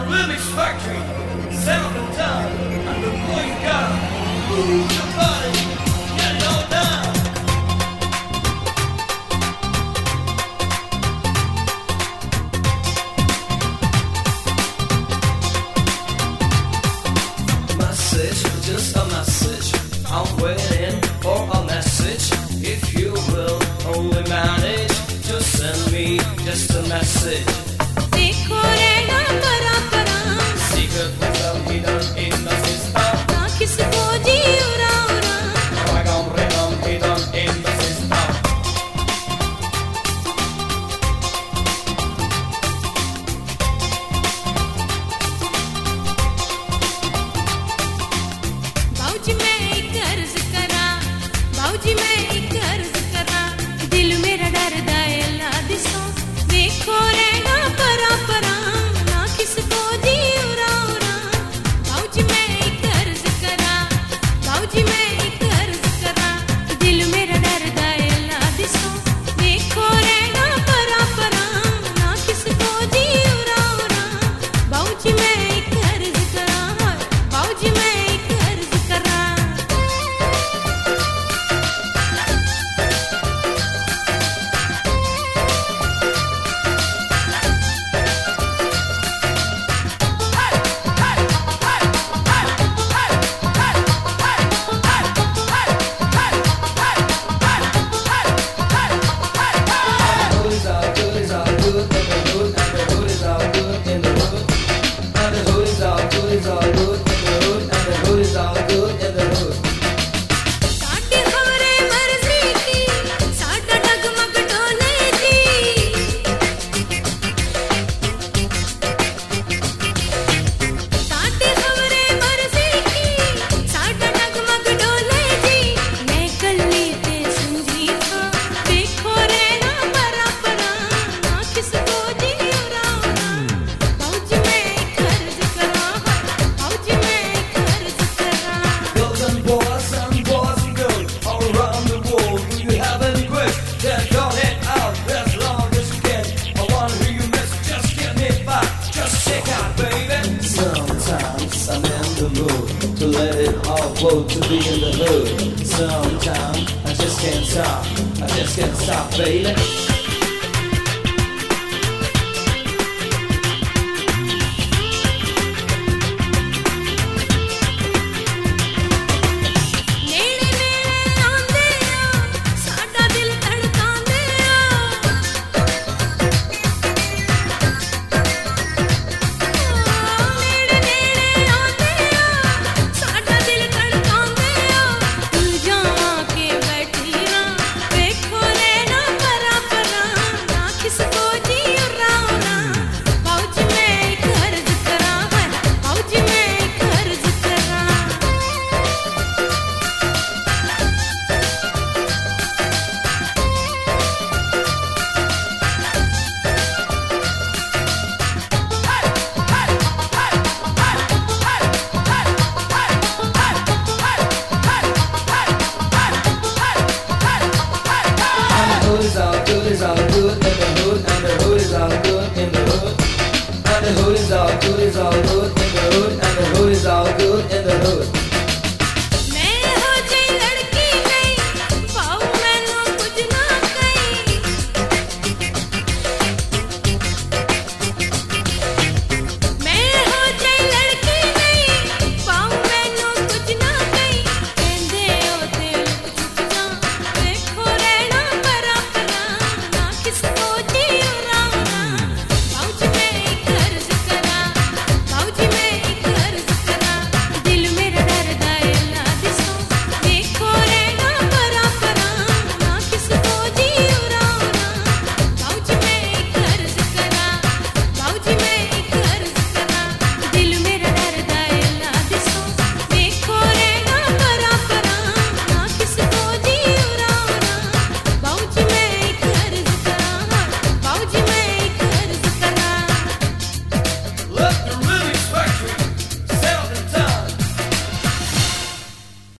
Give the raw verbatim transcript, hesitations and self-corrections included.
remix factory. Sound and time, and the boy got move your body, get it all down. Message, just a message. I'm waiting for a message. If you will only manage to send me just a message. देखो रहना परा परा Secret without hidden in the system. ना किसको जी उरा उरा Ragam rhythm hidden in the system. बाऊजी मैं एक अर्ज करा बाऊजी मैं एक अर्ज करा दिल मेरा डरदा है अल्लाह दिसो देखो रहना परा परा ना किसको जी उरा उरा बाऊजी मैं एक अर्ज करा बाऊजी मैं एक अर्ज करा दिल मेरा डरदा है अल्लाह दिसो देखो रहना परा परा ना किसको जी उरा उरा बाऊजी मैं एक अर्ज करा बाऊजी मैं एक अर्ज करा Hood is all good, is all good in the hood, and the hood is all good in the hood. And the hood is all good, is all good in the hood, and the hood is all good in the hood. साडी खबरे मर्जी की साडा डगमग डोले जी साडी खबरे मर्जी की साडा डगमग डोले जी मैं कल्ली ते समझी था देखो रहना परा परा ना किसको जी उरा उरा बाऊजी मैं एक अर्ज करा बाऊजी मैं एक अर्ज करा Girls and boys and boys and girls all around the world. Do you have any questions? Then call it out as long as you can. I wanna hear you miss, just give me five. Just check out, baby. Sometimes I'm in the mood to let it all flow, to be in the hood. Sometimes I just can't stop, I just can't stop, baby. नेड़े नेड़े आंदे आ साडा दिल धड़कांदे आ नेड़े नेड़े आंदे आ साडा दिल धड़कांदे आ दिल जावां के बैठी आ देखो रहना परा परा ना किसको जी उरा उरा बाऊजी मैं एक अर्ज करा बाऊजी मैं एक अर्ज करा And the hood is all good, is all good in the hood, and the hood is all good in the hood. And the hood is all good, is all good